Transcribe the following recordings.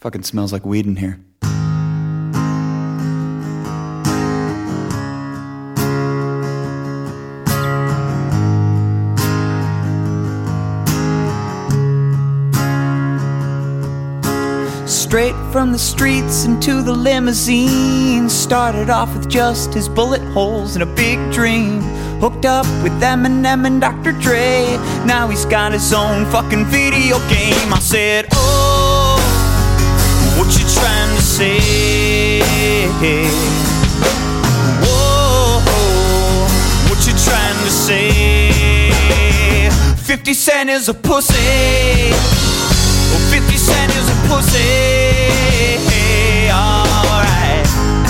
Fucking smells like weed in here. Straight from the streets into the limousine. Started off with just his bullet holes and a big dream. Hooked up with Eminem and Dr. Dre. Now he's got his own fucking video game. I said, oh, what you trying to say? Whoa, what you trying to say? 50 Cent is a pussy. 50 Cent is a pussy. Alright.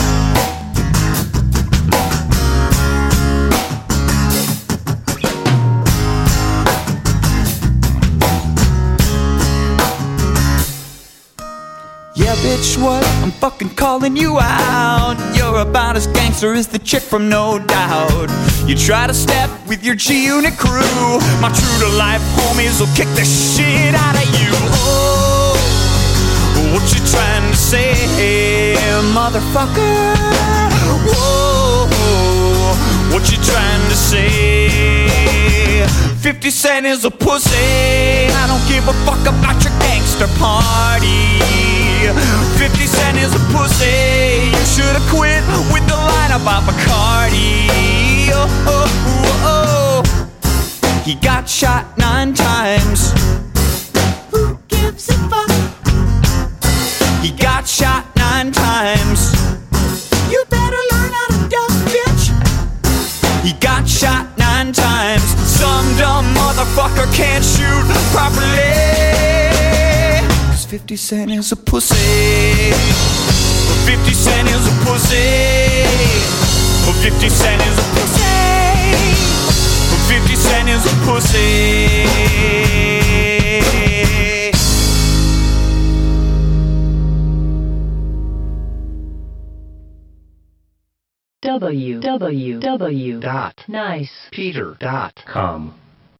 Yeah, bitch, what? I'm fucking calling you out. You're about as gangster as the chick from No Doubt. You try to step with your G-Unit crew. My true-to-life homies will kick the shit out of you. Oh, what you trying to say, motherfucker? Whoa, what you trying to say? 50 Cent is a pussy. I don't give a fuck about your gangster party. 50 Cent is a pussy. You should've quit with the line about Bacardi. Oh, oh, oh, oh. He got shot 9 times. Who gives a fuck? He got shot 9 times. You better learn how to duck, bitch. He got shot 9 times. Some dumb motherfucker can't shoot properly. 50 Cent is a pussy. 50 Cent is a pussy. 50 Cent is a pussy. 50 Cent is a pussy. www.nicepeter.com